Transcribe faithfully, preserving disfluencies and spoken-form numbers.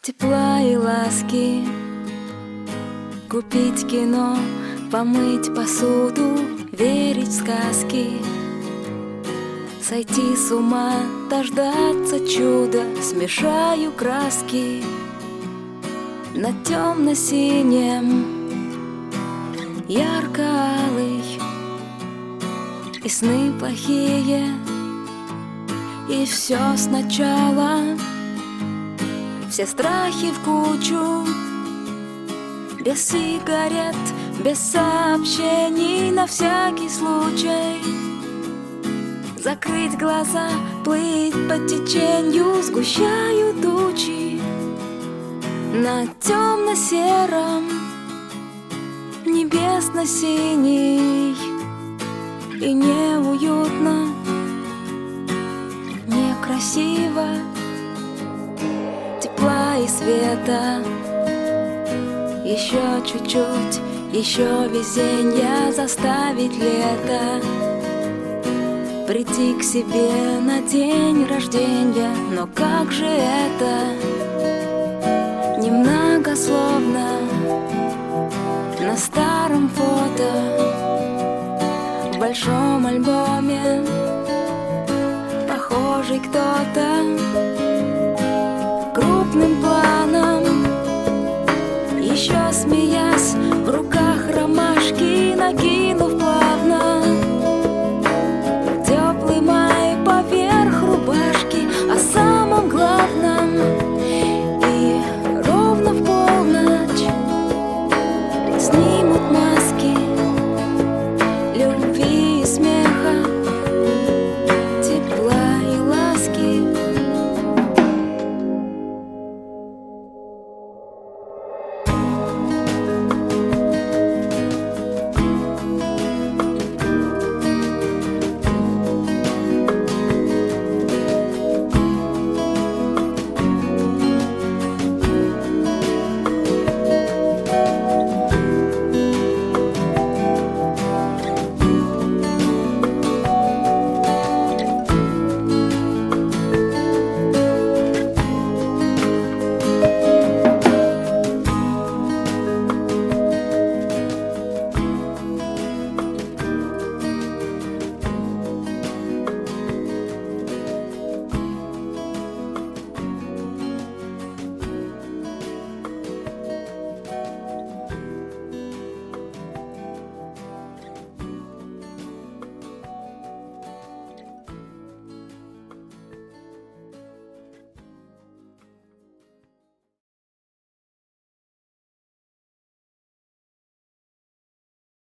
Тепла и ласки, купить кино, помыть посуду, верить в сказки, сойти с ума, дождаться чуда. Смешаю краски на темно-синем, ярко-алый, и сны плохие, и все сначала. Все страхи в кучу, без сигарет, без сообщений, на всякий случай. Закрыть глаза, плыть по течению, сгущаю тучи на темно-сером, небесно-синий. И неуютно, некрасиво, тепла и света. Еще чуть-чуть, еще везенья, заставить лето прийти к себе на день рождения. Но как же это немногословно на старом фото, в большом альбоме похожий кто-то крупным планом, еще смеясь.